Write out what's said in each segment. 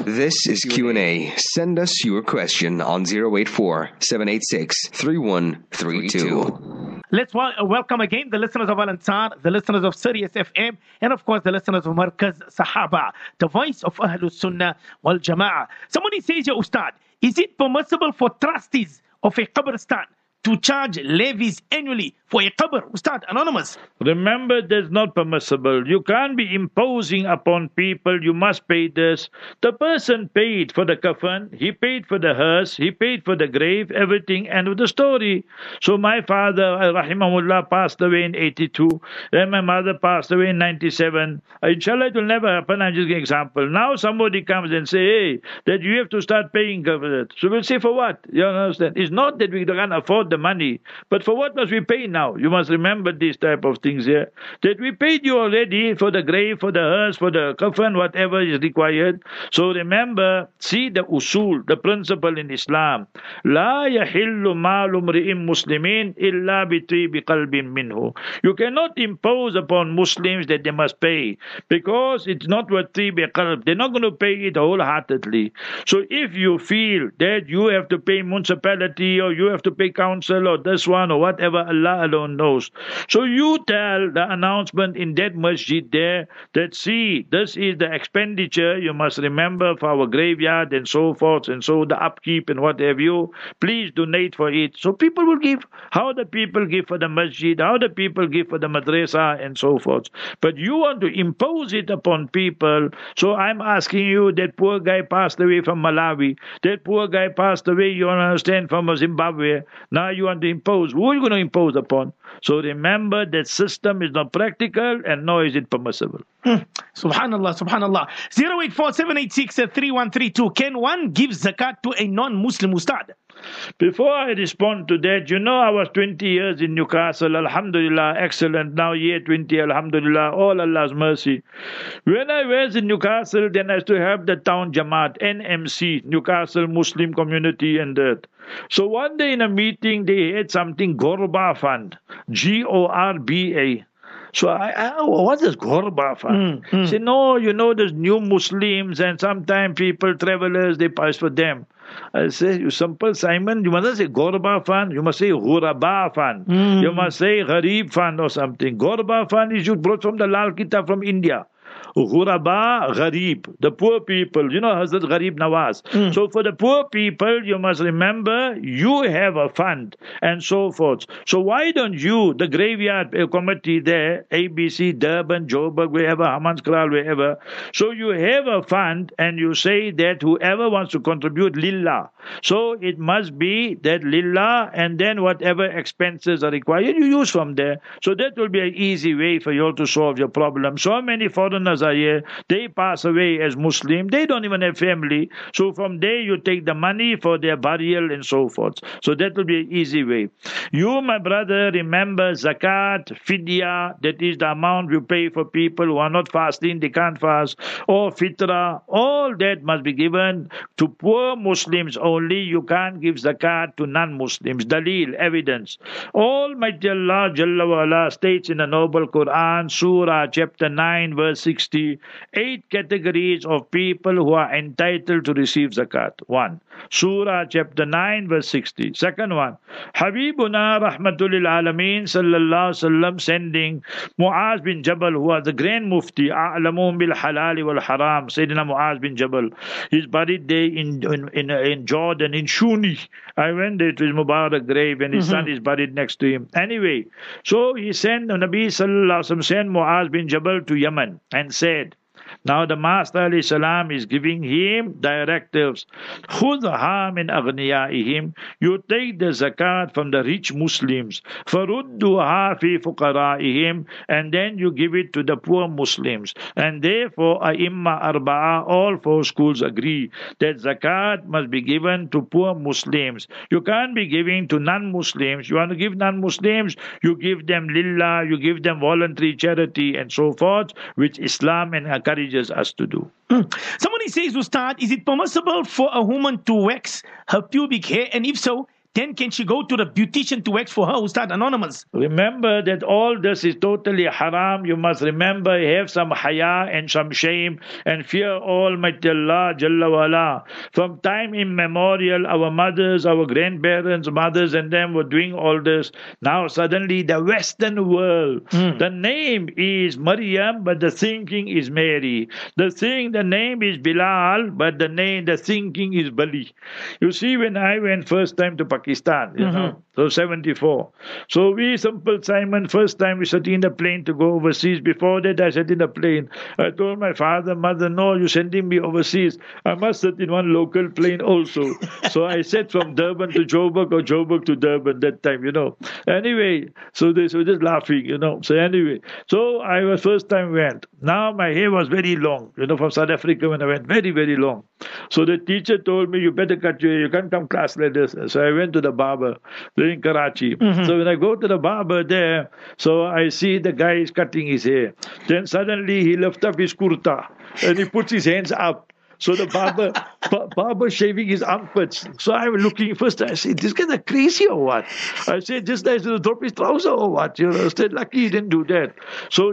This is Q&A. Send us your question on 084-786-3132. Let's welcome again the listeners of Al-Ansar, the listeners of Sirius FM, and of course the listeners of Markaz Sahaba, the voice of Ahlul Sunnah wal Jama'ah. Somebody says, Ya Ustad, is it permissible for trustees of a qabristan to charge levies annually for a qabr? Ustad, anonymous. Remember, that's not permissible. You can't be imposing upon people, you must pay this. The person paid for the kafan, he paid for the hearse, he paid for the grave, everything, end of the story. So my father, rahimahullah, passed away in 82, then my mother passed away in 97. Inshallah, it will never happen. I'm just giving an example. Now somebody comes and say, hey, that you have to start paying for that. So we'll say, for what? You understand? It's not that we can't afford the money, but for what must we pay now? You must remember these type of things here. That we paid you already for the grave, for the hearse, for the kafan, whatever is required. So remember, see the usul, the principle in Islam. La yahillu malu mri'in muslimin illa bi qalbin minhu. You cannot impose upon Muslims that they must pay, because it's not worth qalb. They're not going to pay it wholeheartedly. So if you feel that you have to pay municipality, or you have to pay council, or this one, or whatever, Allah alone knows. So you tell the announcement in that masjid there that, see, this is the expenditure you must remember for our graveyard and so forth, and so the upkeep and what have you. Please donate for it. So people will give. How the people give for the masjid, how the people give for the madrasa and so forth. But you want to impose it upon people. So I'm asking you, that poor guy passed away from Malawi. That poor guy passed away, you understand, from Zimbabwe. Now you want to impose. Who are you going to impose upon? So remember, that system is not practical, and nor is it permissible. Subhanallah, subhanallah. 084-786-3132. Can one give zakat to a non-Muslim, Ustad? Before I respond to that, I was 20 years in Newcastle, alhamdulillah, excellent. Now year 20, alhamdulillah, all Allah's mercy. When I was in Newcastle, then I used to have the town Jamaat, NMC, Newcastle Muslim Community, and that. So one day in a meeting, they had something, Gorba Fund, Gorba. So what is Gorba Fund? Say, no, there's new Muslims, and sometimes people, travelers, they pass for them. I say, you simple Simon, you mustn't say Gorba Fund, you must say Ghuraba Fund. You must say Gharib Fund or something. Gorba Fund is you brought from the Lal Kitab from India. Ghuraba, Gharib, the poor people. Hazrat Gharib Nawaz. So for the poor people, you must remember, you have a fund and so forth. So why don't you, the graveyard committee there, ABC, Durban, Joburg, wherever, Hammanskral, wherever, so you have a fund and you say that whoever wants to contribute, lillah. So it must be that lillah, and then whatever expenses are required, you use from there. So that will be an easy way for you all to solve your problem. So many foreigners are here, they pass away as Muslim, they don't even have family. So from there you take the money for their burial and so forth. So that will be an easy way. You, my brother, remember zakat, fidya, that is the amount you pay for people who are not fasting, they can't fast, or fitra, all that must be given to poor Muslims only. You can't give zakat to non-Muslims. Dalil, evidence. Almighty Allah Jalla wa Ala states in the noble Quran, Surah chapter 9 verse 60, 8 categories of people who are entitled to receive zakat. 1. Surah chapter 9 verse 60. Second one, Habibuna Rahmatul Alameen Sallallahu Alaihi Wasallam sending Muaz bin Jabal, who was the Grand Mufti, A'lamun bil Halal wal Haram, Sayyidina Muaz bin Jabal. He's buried there in Jordan, in Shuni. I went there to his Mubarak grave, and his son is buried next to him. Anyway, so he sent, Nabi Sallallahu Alaihi Wasallam sent Muaz bin Jabal to Yemen and said, now the Master alayhi salam is giving him directives. خُذْهَا مِنْ أَغْنِيَائِهِمْ. You take the zakat from the rich Muslims. فَرُدُّهَا فِي فُقَرَائِهِمْ. And then you give it to the poor Muslims. And therefore, A'imma Arba'a, all four schools agree that zakat must be given to poor Muslims. You can't be giving to non-Muslims. You want to give non-Muslims, you give them lillah, you give them voluntary charity and so forth, which Islam encourages us to do. Somebody says, Ustad, is it permissible for a woman to wax her pubic hair? And if so, then can she go to the beautician to wax for her, Ustad, anonymous? Remember that all this is totally haram. You must remember, have some haya and some shame and fear Almighty Allah Jalla wala. From time immemorial, our mothers, our grandparents, mothers and them were doing all this. Now suddenly the Western world, the name is Maryam, but the thinking is Mary. The name is Bilal, but the thinking is Bali. You see, when I went first time to Pakistan, you know, so 74. So we, Simple Simon, first time we sat in the plane to go overseas. Before that, I sat in the plane. I told my father, mother, no, you're sending me overseas. I must sit in one local plane also. So I sat from Durban to Joburg or Joburg to Durban that time, you know. Anyway, so they were just laughing, you know. So anyway, so I was first time went. Now my hair was very long, you know, from South Africa when I went, very, very long. So the teacher told me, you better cut your hair. You can't come class like this. So I went to the barber in Karachi. So when I go to the barber there, so I see the guy is cutting his hair. Then suddenly he lifts up his kurta and he puts his hands up. So the barber shaving his armpits. So I'm looking first. I say, this guy's crazy or what? I said, this guy's going to drop his trouser or what? You know, I said, lucky he didn't do that. So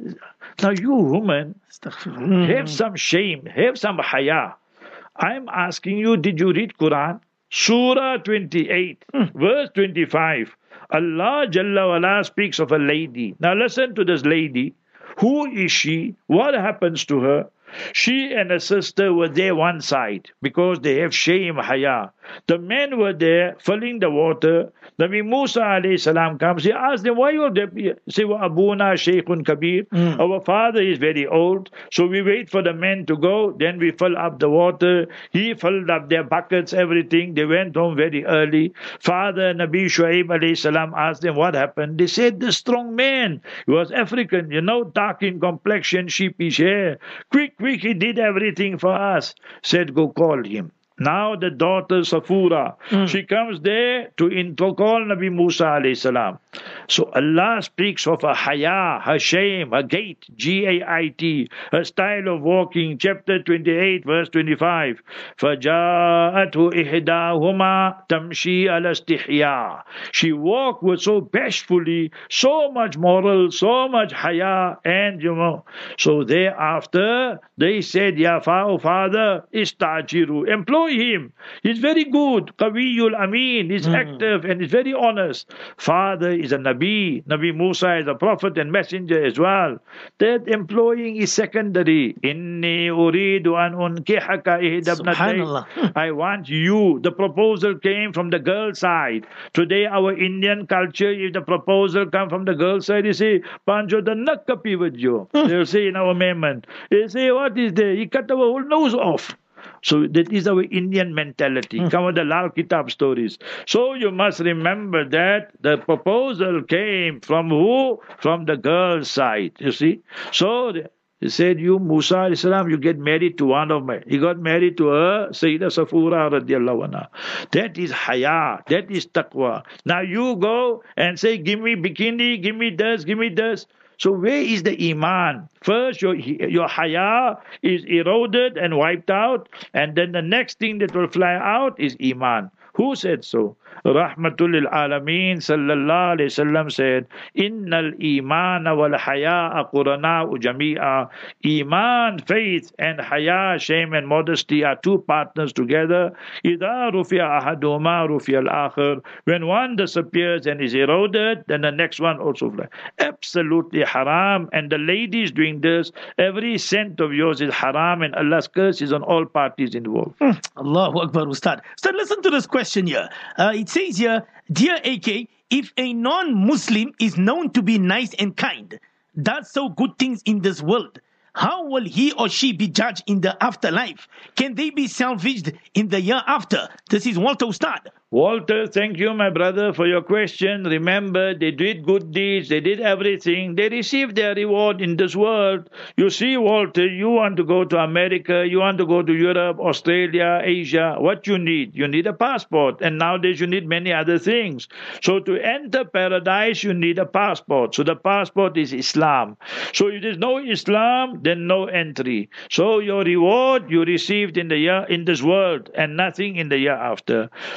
now you woman, have some shame, have some haya. I'm asking you, did you read Quran? Surah 28, verse 25. Allah Jalla wala speaks of a lady. Now listen to this lady. Who is she? What happens to her? She and her sister were there one side because they have shame, haya. The men were there filling the water. Nabi Musa alayhi salam comes. He asked them, why are they? Say, wa abuna shaykhun kabir. Our father is very old. So we wait for the men to go. Then we fill up the water. He filled up their buckets, everything. They went home very early. Father Nabi Shuaib alayhi salam asked them what happened. They said, the strong man. He was African, you know, dark in complexion, sheepish hair. Quick, he did everything for us. Said, go call him. Now the daughter Safura, she comes there to call Nabi Musa alayhi salam. So Allah speaks of her haya, her shame, her gait, G-A-I-T, her style of walking, chapter 28, verse 25. فَجَاءَتْهُ إِحْدَاهُمَا تَمْشِي عَلَى اسْتِحْيَاءٍ. She walked with so bashfully, so much moral, so much haya, and you know. So thereafter, they said, Ya father, istajiru, employ him. He's very good. Qawiyul Ameen. He's active and he's very honest. Father is a Nabi. Nabi Musa is a prophet and messenger as well. That employing is secondary. Inni uridu an unkihaka ihdabnatayn. I want you. The proposal came from the girl side. Today our Indian culture, if the proposal come from the girl side, you say, Panjo the nakkapi with you. They'll say in our amendment. They say, what is there? He cut our whole nose off. So that is our Indian mentality. Come with the Lal Kitab stories. So you must remember that the proposal came from who? From the girl's side. You see? So he said, you Musa alayhi salam, you get married to one of my. He got married to her, Sayyidah Safura radiallahu anha. That is haya. That is taqwa. Now you go and say, give me bikini, give me this, give me this. So where is the iman? First, your haya is eroded and wiped out, and then the next thing that will fly out is iman. Who said so? Rahmatul lil Alameen sallallahu alayhi wasallam said, Innal imana wal haya'a qurana'u jami'a. Iman, faith, and haya, shame and modesty are two partners together. Idha rufi'a ahaduma rufi'a al-akhir. When one disappears and is eroded, then the next one also flies. Absolutely haram. And the ladies doing this, every cent of yours is haram, and Allah's curse is on all parties involved. Allahu Akbar, Ustad. Ustad, listen to this question here. It says here, dear AK, if a non-Muslim is known to be nice and kind, does so good things in this world, how will he or she be judged in the afterlife? Can they be salvaged in the year after? This is Walter Ustad. Walter, thank you, my brother, for your question. Remember, they did good deeds, they did everything, they received their reward in this world. You see, Walter, you want to go to America, you want to go to Europe, Australia, Asia. What you need? You need a passport, and nowadays you need many other things. So to enter paradise, you need a passport. So the passport is Islam. So if there's no Islam, then no entry. So your reward you received in the year in this world, and nothing in the year after. So take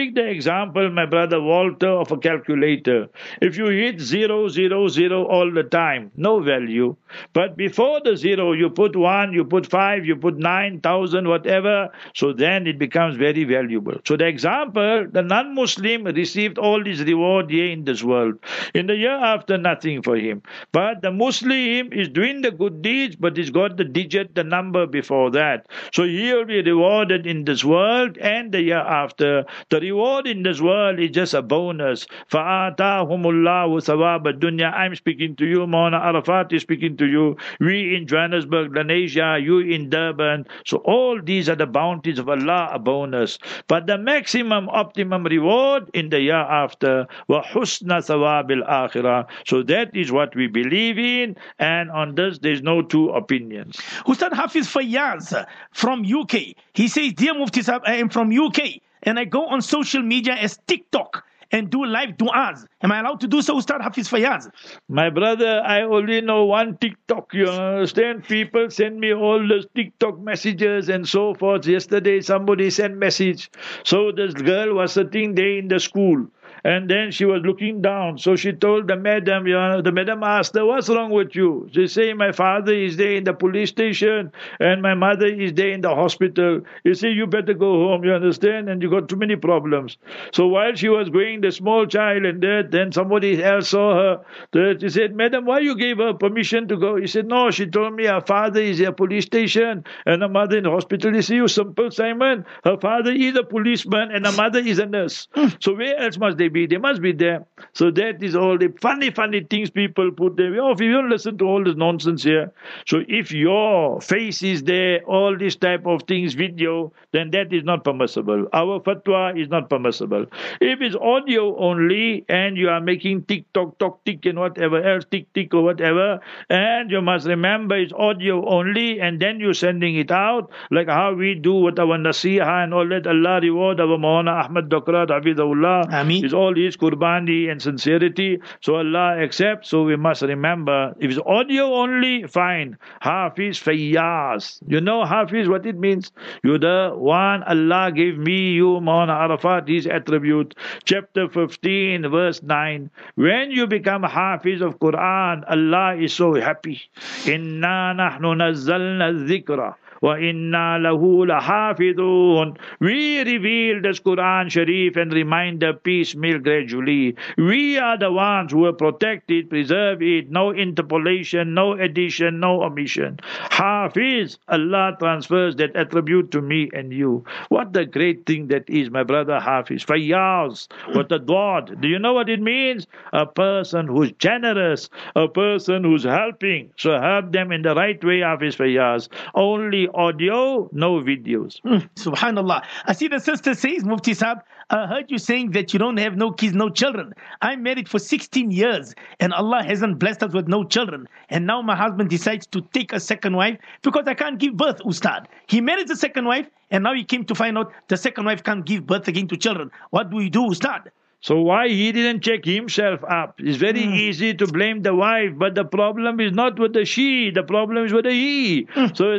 take the example, my brother Walter, of a calculator. If you hit 0, 0, 0 all the time, no value. But before the 0, you put 1, you put 5, you put 9,000, whatever, so then it becomes very valuable. So the example, the non-Muslim received all his reward here in this world. In the year after, nothing for him. But the Muslim is doing the good deeds, but he's got the digit, the number before that. So he will be rewarded in this world and the year after. The reward in this world is just a bonus. فَآتَاهُمُ اللَّهُ ثَوَابَ الدُّنْيَا. I'm speaking to you, Maulana Arafat is speaking to you. We in Johannesburg, Lenasia, you in Durban. So all these are the bounties of Allah, a bonus. But the maximum, optimum reward in the year after. وَحُسْنَ ثَوَابِ الْآخِرَةِ. So that is what we believe in, and on this there's no two opinions. Ustad Hafiz Fayyaz from UK. He says, Dear Mufti Sahib, I am from UK and I go on social media as TikTok and do live du'as. Am I allowed to do so, Ustad Hafiz Fayyaz? My brother, I only know one TikTok. You understand? People send me all those TikTok messages and so forth. Yesterday, somebody sent message. So this girl was sitting there in the school. And then she was looking down. So she told the madam, the madam asked her, what's wrong with you? She said, my father is there in the police station and my mother is there in the hospital. You say, you better go home, you understand? And you got too many problems. So while she was going, the small child and that, then somebody else saw her. She said, madam, why you gave her permission to go? He said, no, she told me her father is at a police station and her mother in the hospital. You see, you simple, Simon. Her father is a policeman and her mother is a nurse. So where else must they be? They must be there. So that is all the funny things people put there. Oh, if you don't listen to all this nonsense here. So if your face is there, all this type of things, video, then that is not permissible. Our fatwa is not permissible. If it's audio only and you are making TikTok, tick and whatever else, tick or whatever, and you must remember it's audio only and then you're sending it out, like how we do with our nasiha and all that. Allah reward our Maulana Ahmad Dokrat, Hafidahullah. Ameen. It's all his qurbani and sincerity. So Allah accepts. So we must remember, if it's audio only, fine. Hafiz Fayyaz. You know Hafiz, what it means? You're the one Allah gave me, you, Maulana Arafat, his attribute. Chapter 15, verse 9. When you become Hafiz of Quran, Allah is so happy. Inna nahnu nazzalna dhikra. وَإِنَّا لَهُ لَحَافِظُونَ. We reveal this Quran Sharif and remind the piecemeal gradually. We are the ones who will protect it, preserve it. No interpolation, no addition, no omission. Hafiz, Allah transfers that attribute to me and you. What a great thing that is, my brother Hafiz. Fayyaz, what a dwad. Do you know what it means? A person who's generous, a person who's helping. So help them in the right way, Hafiz Fayyaz. Only audio, no videos. Subhanallah. I see the sister says, Mufti Sahib, I heard you saying that you don't have no kids, no children. I'm married for 16 years and Allah hasn't blessed us with no children. And now my husband decides to take a second wife because I can't give birth, Ustad. He married the second wife and now he came to find out the second wife can't give birth again to children. What do we do, Ustad? So why he didn't check himself up? It's very easy to blame the wife, but the problem is not with the she, the problem is with the he.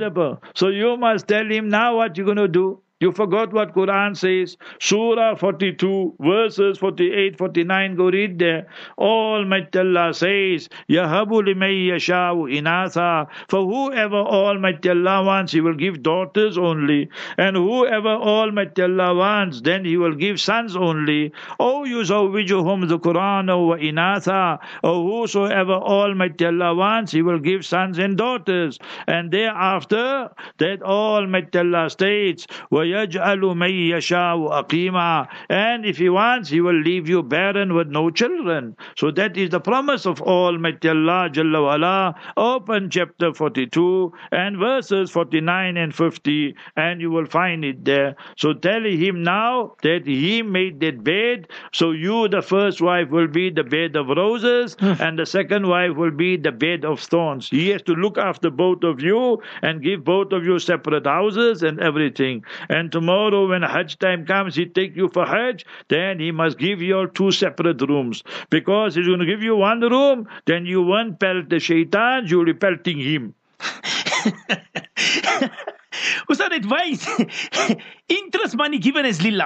So you must tell him now what you're going to do. You forgot what Quran says. Surah 42, verses 48, 49. Go read there. Almighty Allah says, Yahabu limay yasha'u inatha. For whoever Almighty Allah wants, He will give daughters only. And whoever Almighty Allah wants, then He will give sons only. O yuzawwijuhum dhukrana wa inatha. Or whosoever Almighty Allah wants, He will give sons and daughters. And thereafter, that Almighty Allah states, وَيَجْعَلُ مَن يَشَاءُ أَقِيمًا. And if He wants, He will leave you barren with no children. So that is the promise of Almighty Allah Jalla wa Ala. Open chapter 42 and verses 49 and 50 and you will find it there. So tell him now that he made that bed. So you, the first wife, will be the bed of roses and the second wife will be the bed of thorns. He has to look after both of you and give both of you separate houses and everything. And tomorrow when Hajj time comes, He take you for Hajj, then He must give you all two separate rooms. Because He's going to give you one room, then you won't pelt the shaitan, you'll be pelting him. Ustad, advice. Interest money given as lillah.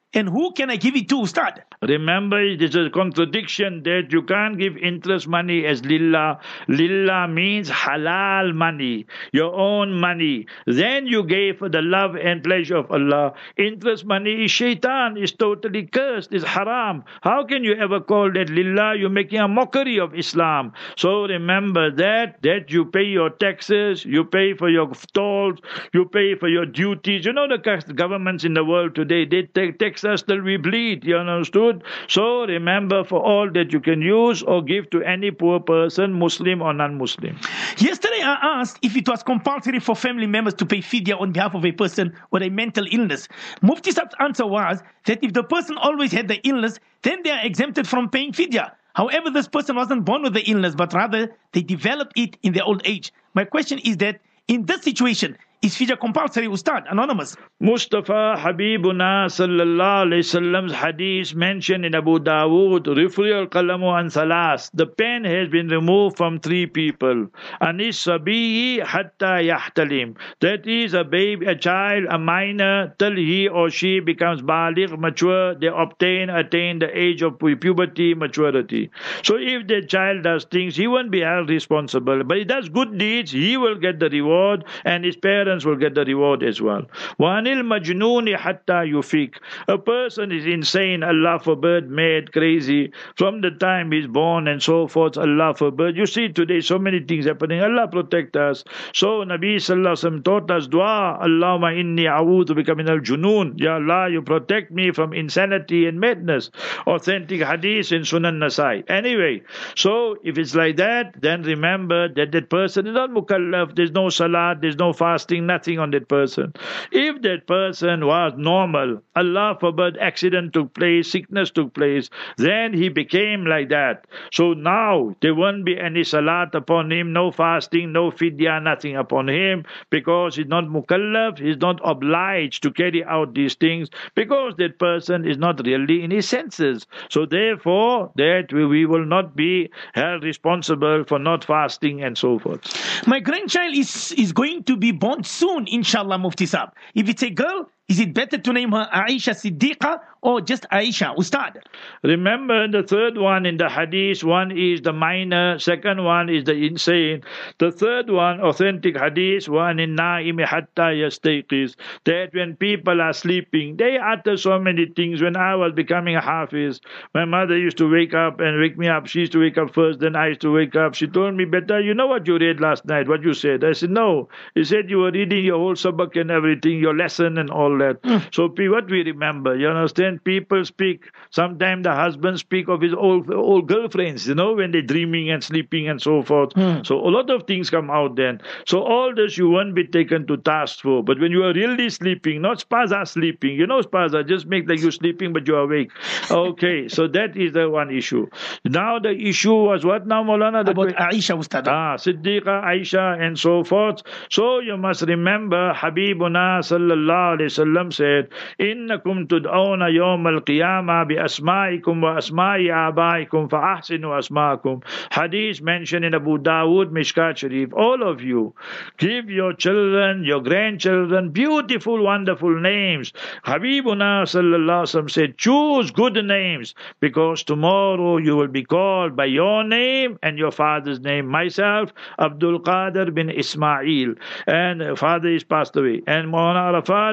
and who can I give it to, Ustad? Remember, it is a contradiction that you can't give interest money as lillah. Lillah means halal money, your own money. Then you gave for the love and pleasure of Allah. Interest money is shaitan, is totally cursed, is haram. How can you ever call that lillah? You're making a mockery of Islam. So remember that you pay your taxes, you pay for your tolls, you pay for your duties. You know the governments in the world today, they tax us till we bleed, you understood? So remember, for all that you can use or give to any poor person, Muslim or non-Muslim. Yesterday I asked if it was compulsory for family members to pay fidya on behalf of a person with a mental illness. Mufti Saab's answer was that if the person always had the illness, then they are exempted from paying fidya. However, this person wasn't born with the illness, but rather they developed it in their old age. My question is that in this situation, is fidya compulsory, Ustad? Anonymous. Mustafa Habibuna sallallahu alayhi wasallam's hadith mentioned in Abu Dawood, Rifri al-Qalamu an Salas. The pen has been removed from 3 people. Anis Sabiyi hatta yahtalim. That is a baby, a child, a minor, till he or she becomes baligh, mature, they attain the age of puberty, maturity. So if the child does things, he won't be held responsible. But he does good deeds, he will get the reward, and his parents will get the reward as well. وَأَنِ الْمَجْنُونِ حَتَّى يُفِيقْ. A person is insane, Allah forbid, mad, crazy, from the time he's born and so forth, Allah forbid. You see today so many things happening. Allah protect us. So Nabi Sallallahu Alaihi Wasallam taught us dua, Allahumma inni a'udhu bika min al-junun. Ya Allah, you protect me from insanity and madness. Authentic hadith in Sunan Nasai. Anyway, so if it's like that, then remember that that person is not mukallaf. There's no salat, there's no fasting, nothing on that person. If that person was normal, Allah forbid, accident took place, sickness took place, then he became like that. So now there won't be any salat upon him, no fasting, no fidya, nothing upon him, because he's not mukallaf, he's not obliged to carry out these things, because that person is not really in his senses. So therefore, that we will not be held responsible for not fasting and so forth. My grandchild is going to be born soon, inshallah, Mufti Saab. If it's a girl, is it better to name her Aisha Siddiqa or just Aisha, Ustad? Remember the third one in the hadith, one is the minor, second one is the insane. The third one, authentic hadith, one in Na'imi hatta yastayqiz, that when people are sleeping, they utter so many things. When I was becoming a hafiz, my mother used to wake up and wake me up. She used to wake up first, then I used to wake up. She told me, "Beta, you know what you read last night, what you said?" I said, "No." He said, "You were reading your whole sabak and everything, your lesson and all that." So what we remember, you understand, people speak, sometimes the husband speak of his old girlfriends, when they're dreaming and sleeping and so forth. So a lot of things come out then. So all this you won't be taken to task for. But when you are really sleeping, not spaza sleeping, spaza, just make like you're sleeping but you're awake. Okay, so that is the one issue. Now the issue was what now, Maulana? About Aisha, Ustad. Siddiqa, Aisha and so forth. So you must remember, Habibuna sallallahu alayhi wasallam said, "Innakum tud'awna yawm al-qiyamah bi asma'ikum wa asma'i abaikum fa ahsinu asma'akum." Hadith mentioned in Abu Dawood, Mishkat Sharif. All of you, give your children, your grandchildren, beautiful, wonderful names. Habibuna sallallahu alaihi wasallam said, choose good names, because tomorrow you will be called by your name and your father's name. Myself, Abdul Qadir bin Ismail, and father is passed away. And Maulana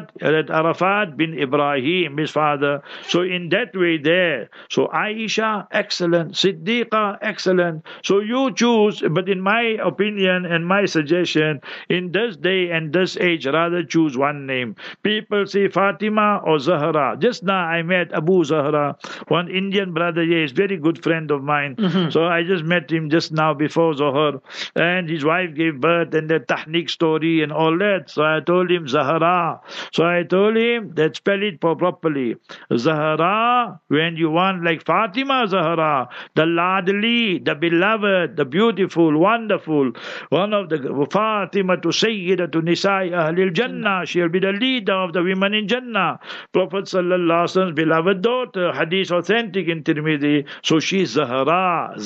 Arafat bin Ibrahim, his father. So in that way there. So Aisha, excellent. Siddiqa, excellent. So you choose, but in my opinion and my suggestion, in this day and this age, rather choose one name. People say Fatima or Zahra. Just now I met Abu Zahra, one Indian brother here, is very good friend of mine. So I just met him just now before Zohar, and his wife gave birth and the tahniq story and all that. So I told him Zahra. So I told him that spell it properly. Zahra, when you want like Fatima Zahra, the ladli, the beloved, the beautiful, wonderful, one of the Fatima to Sayyidatu Nisa'i Ahlil Jannah, she'll be the leader of the women in Jannah. Prophet Sallallahu Alaihi Wasallam's beloved daughter, hadith authentic in Tirmidhi. So she's Zahra,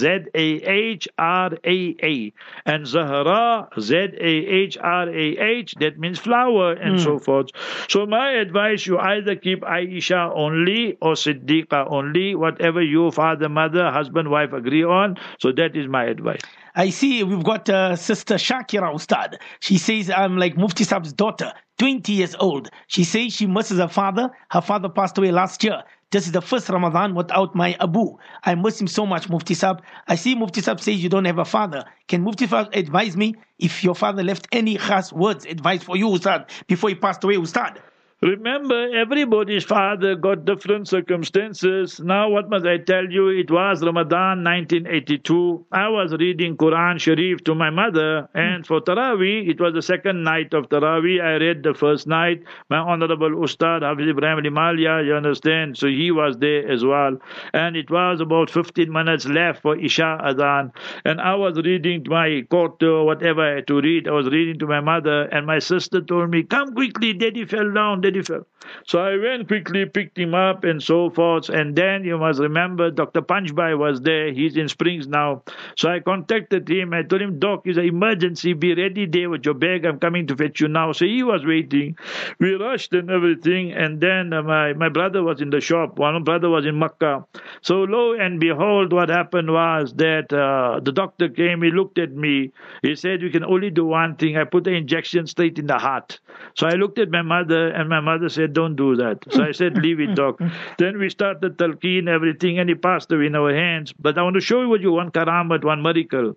Z-A-H-R-A-A. And Zahra, Z-A-H-R-A-H, that means flower and so forth. So my my advice, you either keep Aisha only or Siddiqa only, whatever you, father, mother, husband, wife agree on. So that is my advice. I see we've got Sister Shakira Ustad. She says, I'm like Mufti Saab's daughter, 20 years old. She says she misses her father. Her father passed away last year. This is the first Ramadan without my Abu. I miss him so much, Mufti Saab. I see Mufti Saab says you don't have a father. Can Mufti Saab advise me if your father left any khas words, advice for you, Ustad, before he passed away, Ustad? Remember, everybody's father got different circumstances. Now, what must I tell you? It was Ramadan 1982. I was reading Quran Sharif to my mother, and for Taraweeh, it was the second night of Taraweeh. I read the first night. My Honorable Ustad Hafiz Ibrahim Limalia, you understand? So he was there as well. And it was about 15 minutes left for Isha Adhan. And I was reading my quarter, whatever I had to read. I was reading to my mother, and my sister told me, come quickly, Daddy fell down. So I went quickly, picked him up and so forth. And then you must remember Dr. Panchbhai was there. He's in Springs now. So I contacted him. I told him, Doc, it's an emergency. Be ready there with your bag. I'm coming to fetch you now. So he was waiting. We rushed and everything. And then my brother was in the shop. One brother was in Makkah. So lo and behold, what happened was that the doctor came. He looked at me. He said, we can only do one thing. I put the injection straight in the heart. So I looked at my mother, and my mother said, don't do that. So I said, leave it, Doc. Then we started talqeen, everything, and he passed away in our hands. But I want to show you one karamat, one miracle.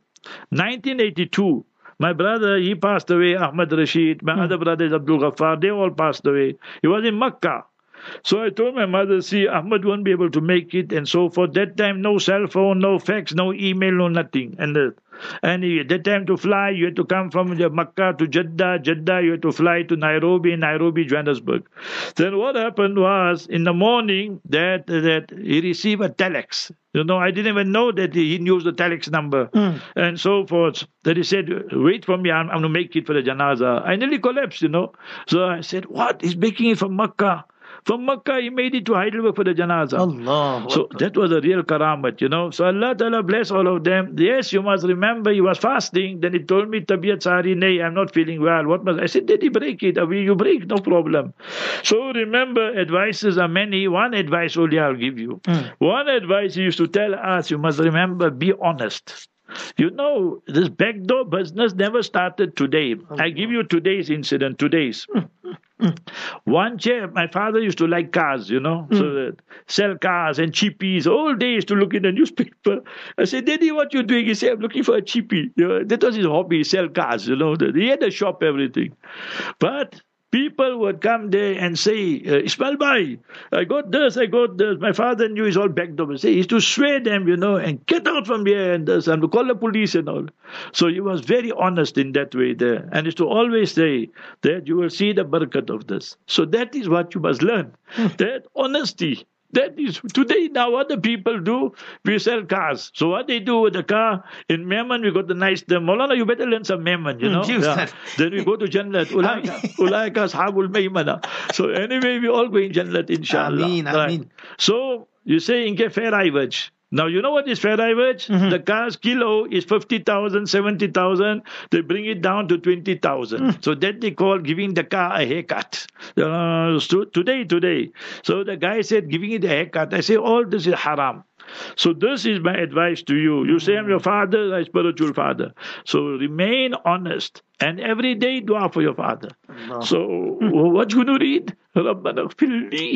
1982, my brother, he passed away, Ahmad Rashid. My other brother is Abdul Ghaffar. They all passed away. He was in Makkah. So I told my mother, see, Ahmad won't be able to make it, and so for that time, no cell phone, no fax, no email, no nothing. And at that time to fly, you had to come from Makkah to Jeddah, Jeddah, you had to fly to Nairobi, Nairobi, Johannesburg. Then what happened was, in the morning, that he received a telex. You know, I didn't even know that he knew the telex number. And so forth. That he said, wait for me, I'm going to make it for the janazah. I nearly collapsed, you know. So I said, what? He's making it from Makkah. From Makkah, he made it to Heidelberg for the janazah. Allah. So that was a real karamat, you know. So Allah Ta'ala bless all of them. Yes, you must remember, he was fasting. Then he told me, Tabiyat Sari, nay, I'm not feeling well. What must I said, Daddy, break it. You break, no problem. So remember, advices are many. One advice only I'll give you. One advice he used to tell us, you must remember, be honest. You know, this backdoor business never started today. I give you today's incident, today's. One chap, my father used to like cars, you know, so sell cars and cheapies. All day used to look in the newspaper. I said, Daddy, what you doing? He said, I'm looking for a cheapie. You know, that was his hobby, sell cars, you know. He had a shop, everything. But people would come there and say, Ismail Bhai, I got this. My father knew he's all backed up. He used to swear them, you know, and get out from here and this, and to call the police and all. So he was very honest in that way there. And used to always say that you will see the barakat of this. So that is what you must learn. That honesty. That is, today now what the people do, we sell cars. So what they do with the car, in Memon we got the nice term, Maulana, you better learn some Memon, you know. Yeah. Then we go to Jannat, Ulaika ashabul maymana. So anyway, we all go in Jannat, inshallah. Ameen, ameen. So you say, inke fair average. Now, you know what is fair average? The car's kilo is 50,000, 70,000. They bring it down to 20,000. So that they call giving the car a haircut. Today. So the guy said, giving it a haircut. I say, all this is haram. So this is my advice to you. You say, I'm your father, I'm spiritual father. So remain honest. And every day dua for your father. So what you going to read? رَبَّنَا اغْفِرْ لِي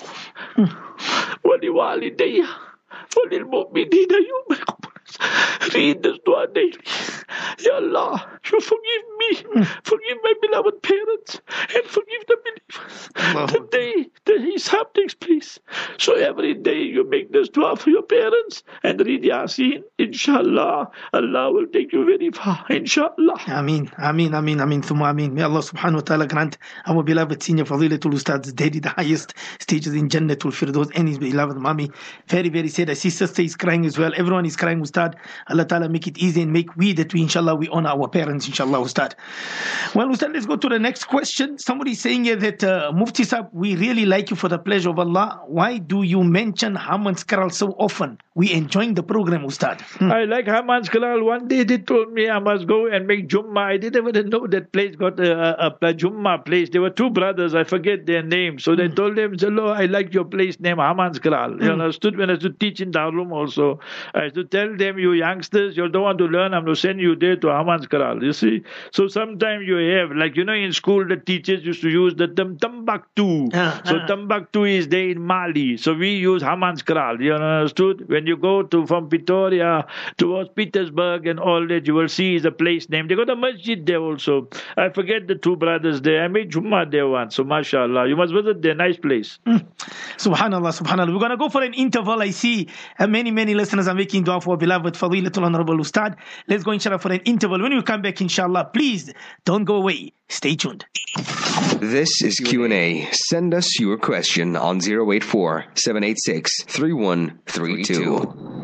وَلِوَالِدَيَّ وَلِلْمُؤْمِنِينَ يَوْمَ الْقِيَامَةِ. Read this dua daily. Ya Allah, you forgive me, forgive my beloved parents, and forgive the believers. The day the Hisab takes place. So every day you make this dua for your parents and read Yasin. Inshallah, Allah will take you very far. Inshallah. Ameen, ameen, ameen, ameen, thumma ameen. May Allah subhanahu wa ta'ala grant our beloved senior Fadilatul Ustad's daddy the highest stages in Jannatul Firdaus and his beloved mommy. Very, very sad. I see sister is crying as well. Everyone is crying, Ustad. Allah Ta'ala make it easy and make we that we, inshallah, we honor our parents, inshallah, Ustad. Well, Ustad, let's go to the next question. Somebody saying here that, Mufti Saab, we really like you for the pleasure of Allah. Why do you mention Haman Skral so often? we enjoying the program, Ustad. I like Haman's Kalal. One day they told me I must go and make Jummah. I didn't even know that place got a Jummah place. There were two brothers, I forget their names. So they told them, Hello, I like your place name, Haman's Kalal. You know, when I used to teach in Darul also, I used to tell them, you youngsters, you don't want to learn, I'm going to send you there to Haman's Kalal. You see? So sometimes you have, like, you know, in school the teachers used to use the term Timbuktu. So Timbuktu is there in Mali. So we use Haman's Kalal. You understood? When you go from Pretoria towards Petersburg and all that, you will see is a place name. They got a masjid there also. I forget the two brothers there. I made Jummah there once. So mashallah, you must visit there. Nice place. Subhanallah, subhanallah. We're going to go for an interval. I see many listeners are making dua for beloved Fadilatul Honorable Ustad. Let's go inshallah for an interval. When we come back, inshallah, please don't go away. Stay tuned. This is Q&A. Send us your question on 084 786 3132.